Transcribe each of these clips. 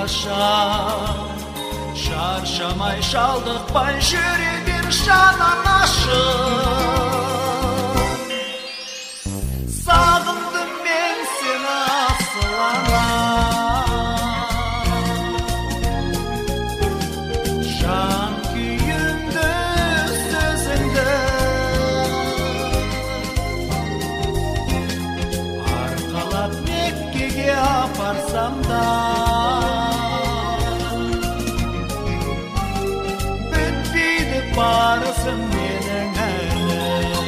қашан шаршамай шалдықпай жүрегім жанан ашып сағындым мен сені асылана жан күйімді сөзіңді арқалап Меккеге апарсам да барысың менің әлі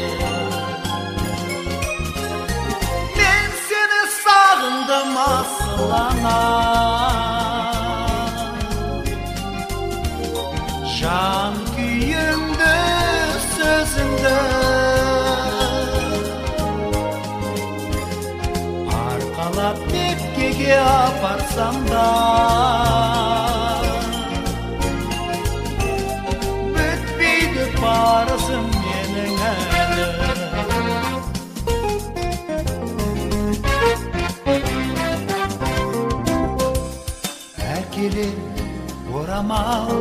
мен сені сағындым асылана жан күйімді сөзіңді арқалап Меккеге апарсам да барысың менің әлі әкеле орамал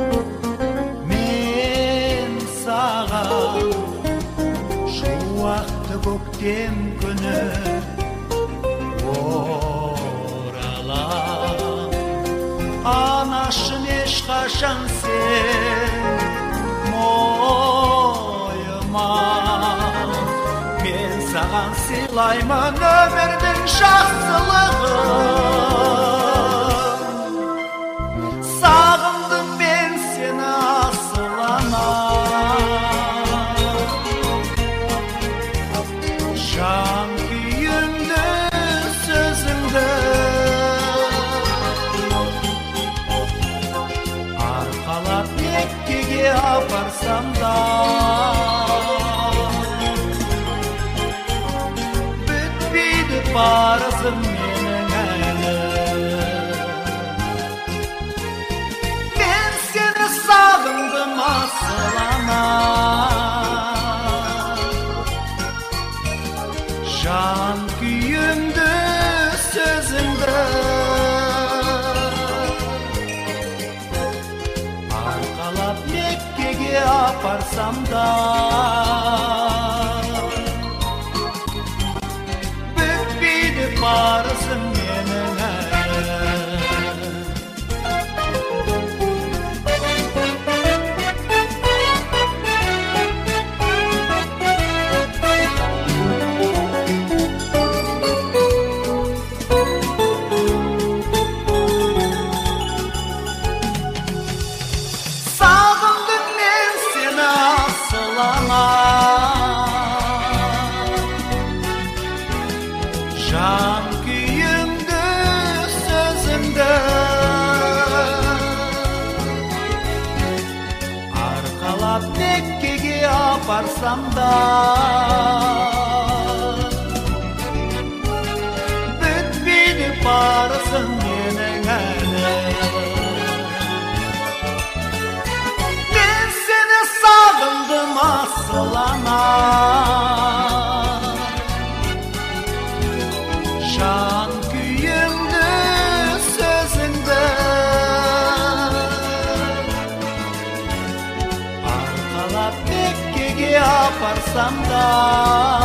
мен саған шуақты көктем күні оралам анашым ешқашан сен ойыма мен саған сыйлаймын өмірдің жақсылығын сағындым мен сені асылана жан күйімді сөзіңді арқалап Меккеге апарсам да бітпейді парызым менің әлі мен сені сағындым асылана жан күйімді сөзіңді Меккеге апарсам да бітпейді парызым менің әлі жан күйімді сөзіңді арқалап Меккеге апарсам да бітпейді парызым менің әлі мен сені сағындым асылана жан күйімді сөзіңді арқалап Меккеге апарсам да